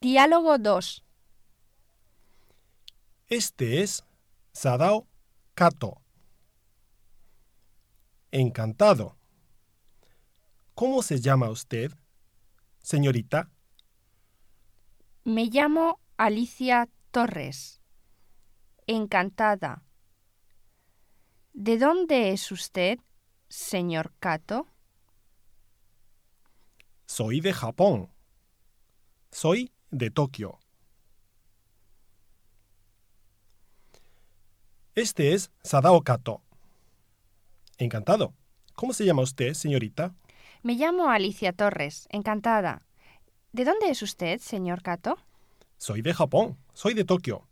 Diálogo 2. Este es Sadao Kato. Encantado. ¿Cómo se llama usted, señorita? Me llamo Alicia Torres. Encantada. ¿De dónde es usted, señor Kato? Soy de Japón. Soy de Tokio. Este es Sadao Kato. Encantado. ¿Cómo se llama usted, señorita? Me llamo Alicia Torres. Encantada. ¿De dónde es usted, señor Kato? Soy de Japón. Soy de Tokio.